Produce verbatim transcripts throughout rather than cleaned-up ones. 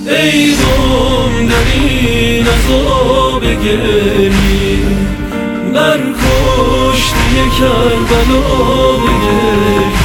ای قوم در این عذاب گریه، بر کشته کربلا بگریید.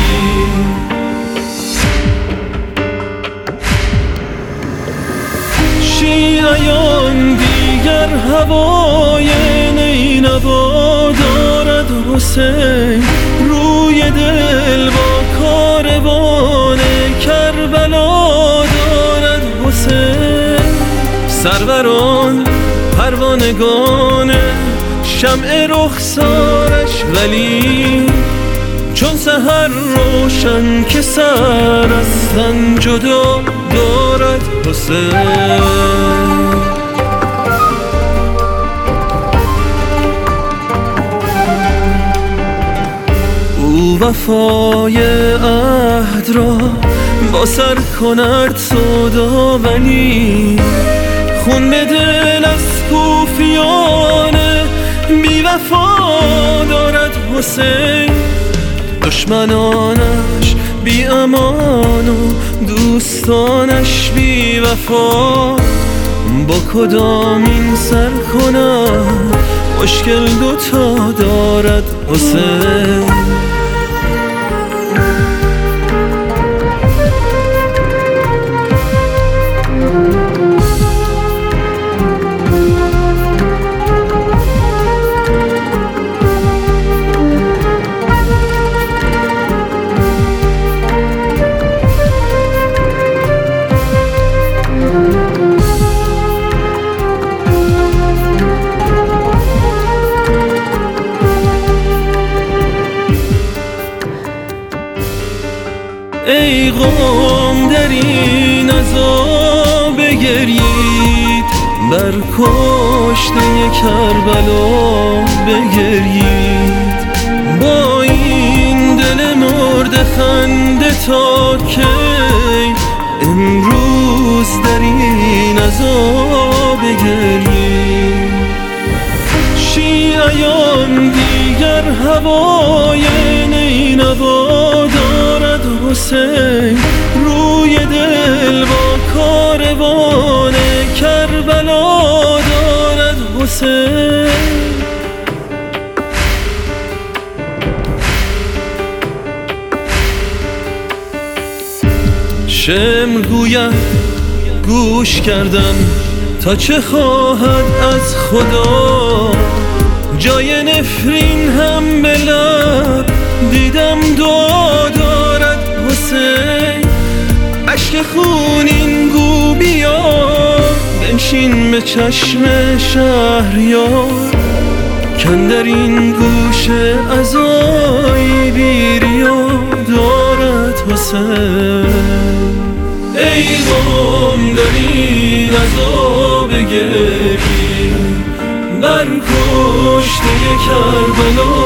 شیعیان دیگر هوای نینوا دارد حسین، روی دل با کاروان کربلا دارد حسین. سروران پروانگان شمع رخسارش ولی، چون سحر روشن که سر از تن جدا دارد حسین. او وفای عهد را با سر کند سودا ولی، خون به دل از کوفیان بی وفا دارد حسین. دشمنانش بی امان و دوستانش بی وفا، با کدام این سر کنم مشکل دوتا دارد حسین. ای قوم در این عذاب بگریید، بر کشته کربلا بگریید. با این دل مرده خنده تا کی، امروز در این عذاب بگریید. شیعیان دیگر هوای نینوا دارد حسین، روی دل با کاروان کربلا دارد حسین. شمر گوید گوش کردم تا چه خواهد از خدا، جای نفرین هم به لب دیدم دعا دارد حسین. اشک خونین گو بیا بنشین به چشم شهریار، کاندر این گوشه عزایی بیریا دارد حسین. ای قوم در این عذاب گریه، بر کشته کربلا